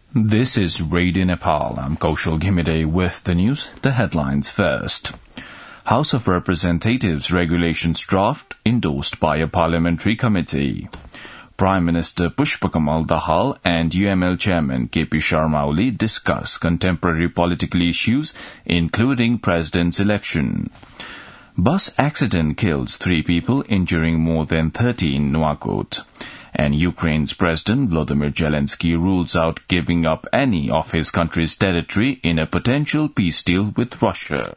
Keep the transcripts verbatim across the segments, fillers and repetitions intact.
This is Radio Nepal. I'm Kaushal Ghimide with the news. The headlines first. House of Representatives regulations draft endorsed by a parliamentary committee. Prime Minister Pushpakamal Dahal and U M L Chairman K P Sharma Oli discuss contemporary political issues, including President's election. Bus accident kills three people, injuring more than thirty in Nouakchott. And Ukraine's President Volodymyr Zelensky rules out giving up any of his country's territory in a potential peace deal with Russia.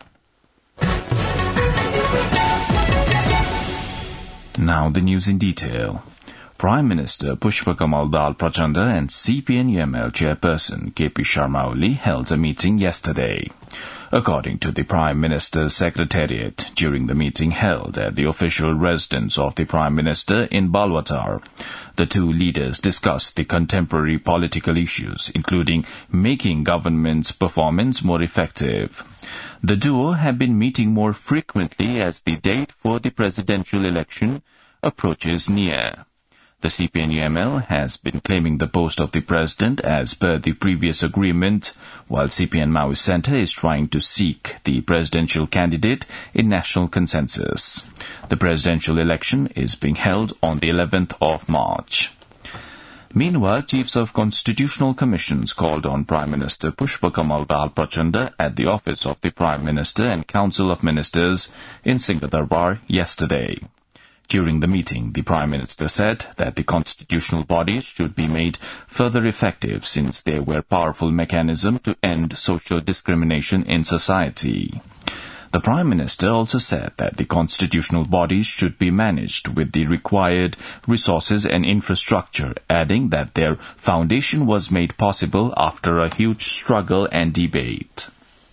Now the news in detail. Prime Minister Pushpakamal Dahal Prachanda and C P N U M L Chairperson K P Sharma Oli held a meeting yesterday. According to the Prime Minister's Secretariat, during the meeting held at the official residence of the Prime Minister in Balwatar, the two leaders discussed the contemporary political issues, including making government's performance more effective. The duo have been meeting more frequently as the date for the presidential election approaches near. The C P N U M L has been claiming the post of the president as per the previous agreement, while C P N Maoist Centre is trying to seek the presidential candidate in national consensus. The presidential election is being held on the eleventh of March. Meanwhile, chiefs of constitutional commissions called on Prime Minister Pushpakamal Dahal Prachanda at the office of the Prime Minister and Council of Ministers in Singhadarbar yesterday. During the meeting, the Prime Minister said that the constitutional bodies should be made further effective since they were a powerful mechanism to end social discrimination in society. The Prime Minister also said that the constitutional bodies should be managed with the required resources and infrastructure, adding that their foundation was made possible after a huge struggle and debate.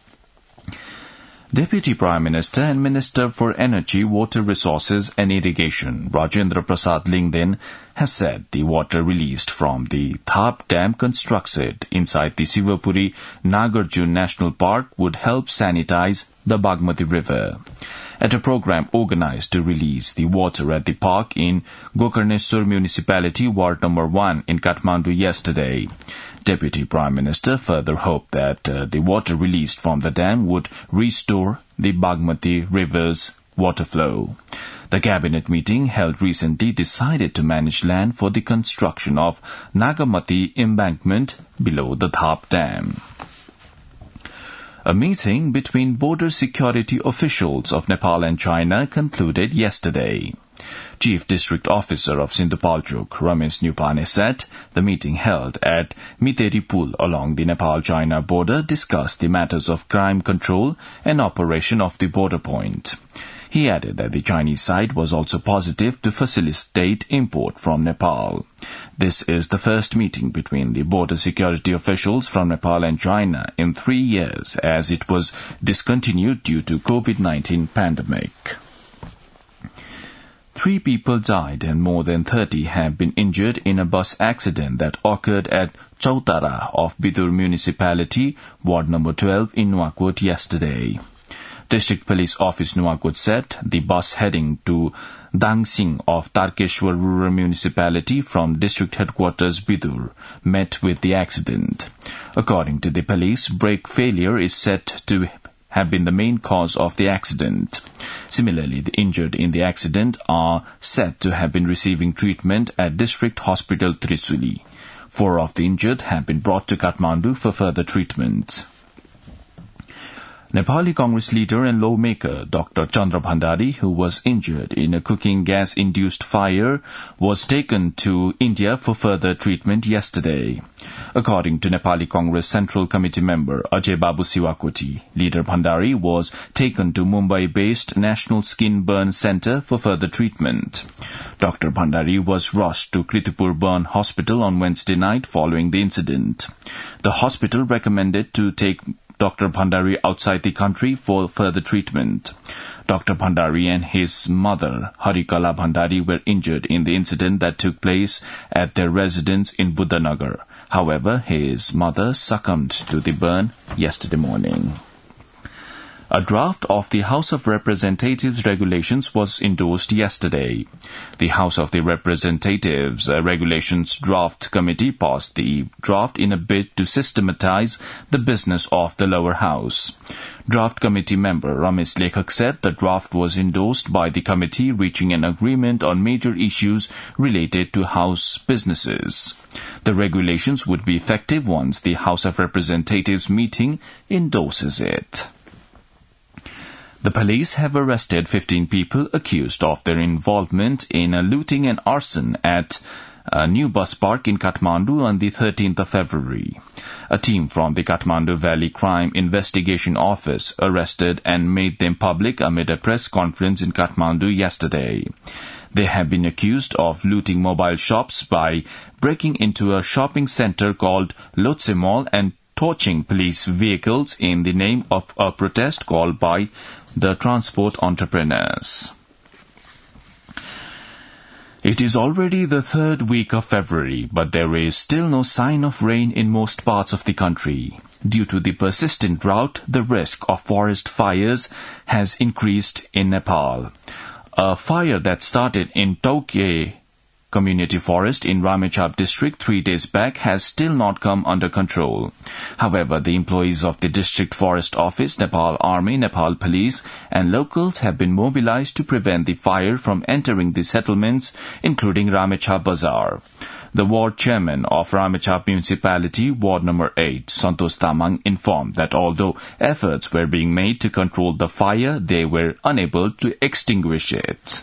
Deputy Prime Minister and Minister for Energy, Water Resources and Irrigation, Rajendra Prasad Lingden, has said the water released from the Thap Dam constructed inside the Sivapuri Nagarjun National Park would help sanitize the Bagmati River. At a program organized to release the water at the park in Gokarneswar Municipality, Ward Number one in Kathmandu yesterday, Deputy Prime Minister further hoped that uh, the water released from the dam would restore the Bagmati River's water flow. The cabinet meeting held recently decided to manage land for the construction of Nagamati embankment below the Thap Dam. A meeting between border security officials of Nepal and China concluded yesterday. Chief District Officer of Sindhupalchok, Ramesh Nupane, said the meeting held at Miteri Pul along the Nepal-China border discussed the matters of crime control and operation of the border point. He added that the Chinese side was also positive to facilitate import from Nepal. This is the first meeting between the border security officials from Nepal and China in three years, as it was discontinued due to COVID nineteen pandemic. Three people died and more than thirty have been injured in a bus accident that occurred at Chautara of Bidur Municipality, Ward Number twelve in Nouakchott yesterday. District Police Office Nouakchott said the bus heading to Dangsing of Tarkeshwar Rural Municipality from District Headquarters Bidur met with the accident. According to the police, brake failure is said to have been the main cause of the accident. Similarly, the injured in the accident are said to have been receiving treatment at District Hospital Trisuli. Four of the injured have been brought to Kathmandu for further treatment. Nepali Congress leader and lawmaker Doctor Chandra Bhandari, who was injured in a cooking gas-induced fire, was taken to India for further treatment yesterday. According to Nepali Congress Central Committee member Ajay Babu Siwakoti, leader Bhandari was taken to Mumbai-based National Skin Burn Centre for further treatment. Doctor Bhandari was rushed to Kritipur Burn Hospital on Wednesday night following the incident. The hospital recommended to take Doctor Bhandari outside the country for further treatment. Doctor Bhandari and his mother, Harikala Bhandari, were injured in the incident that took place at their residence in Buddhanagar. However, his mother succumbed to the burn yesterday morning. A draft of the House of Representatives regulations was endorsed yesterday. The House of the Representatives uh, Regulations Draft Committee passed the draft in a bid to systematize the business of the lower house. Draft Committee member Ramesh Lekhak said the draft was endorsed by the committee, reaching an agreement on major issues related to house businesses. The regulations would be effective once the House of Representatives meeting endorses it. The police have arrested fifteen people accused of their involvement in a looting and arson at a new bus park in Kathmandu on the thirteenth of February. A team from the Kathmandu Valley Crime Investigation Office arrested and made them public amid a press conference in Kathmandu yesterday. They have been accused of looting mobile shops by breaking into a shopping center called Lotse Mall and torching police vehicles in the name of a protest called by the transport entrepreneurs. It is already the third week of February, but there is still no sign of rain in most parts of the country. Due to the persistent drought, the risk of forest fires has increased in Nepal. A fire that started in Tauke Community Forest in Ramechhap district three days back has still not come under control. However, the employees of the District Forest Office, Nepal Army, Nepal Police and locals have been mobilized to prevent the fire from entering the settlements, including Ramechhap Bazaar. The ward chairman of Ramechhap Municipality, Ward number eight, Santosh Tamang, informed that although efforts were being made to control the fire, they were unable to extinguish it.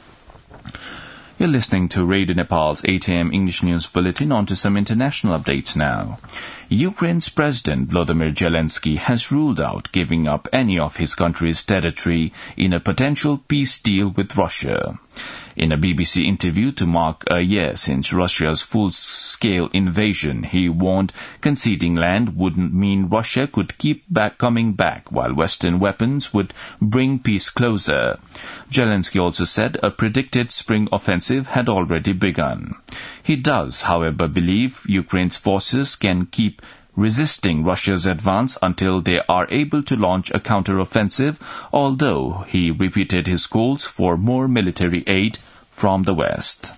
You're listening to Radio Nepal's eight a.m. English News Bulletin. On to some international updates now. Ukraine's President Volodymyr Zelensky has ruled out giving up any of his country's territory in a potential peace deal with Russia. In a B B C interview to mark a year since Russia's full-scale invasion, he warned conceding land wouldn't mean Russia could keep back coming back, while Western weapons would bring peace closer. Zelensky also said a predicted spring offensive had already begun. He does, however, believe Ukraine's forces can keep resisting Russia's advance until they are able to launch a counter-offensive, although he repeated his calls for more military aid from the West.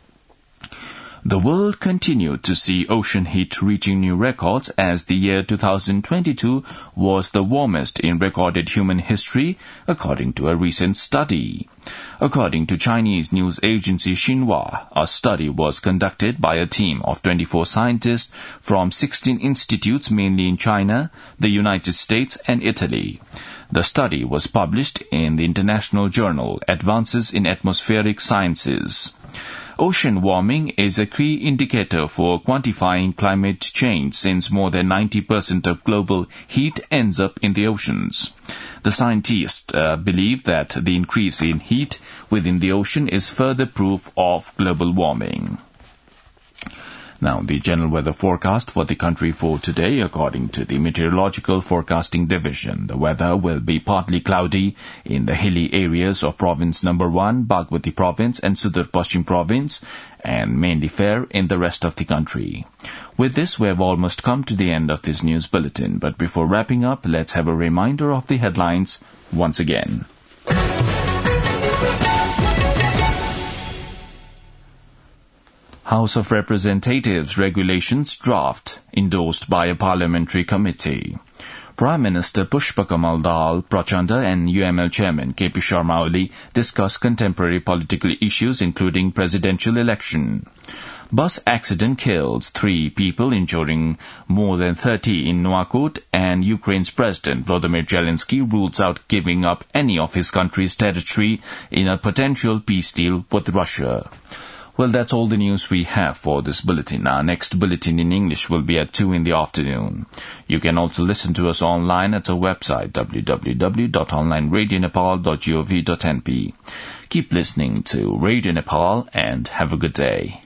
The world continued to see ocean heat reaching new records as the year two thousand twenty-two was the warmest in recorded human history, according to a recent study. According to Chinese news agency Xinhua, a study was conducted by a team of twenty-four scientists from sixteen institutes mainly in China, the United States and Italy. The study was published in the international journal Advances in Atmospheric Sciences. Ocean warming is a key indicator for quantifying climate change since more than ninety percent of global heat ends up in the oceans. The scientists uh, believe that the increase in heat within the ocean is further proof of global warming. Now, the general weather forecast for the country for today, according to the Meteorological Forecasting Division. The weather will be partly cloudy in the hilly areas of Province Number one, Bagmati Province and Sudur Paschim Province, and mainly fair in the rest of the country. With this, we have almost come to the end of this news bulletin, but before wrapping up, let's have a reminder of the headlines once again. House of Representatives Regulations Draft endorsed by a parliamentary committee. Prime Minister Pushpakamal Dal Prachanda and U M L Chairman K P Sharma Oli discussed contemporary political issues including presidential election. Bus accident kills three people, injuring more than thirty in Nouakchott, and Ukraine's President Volodymyr Zelensky rules out giving up any of his country's territory in a potential peace deal with Russia. Well, that's all the news we have for this bulletin. Our next bulletin in English will be at two in the afternoon. You can also listen to us online at our website, w w w dot online radio nepal dot gov dot n p. Keep listening to Radio Nepal and have a good day.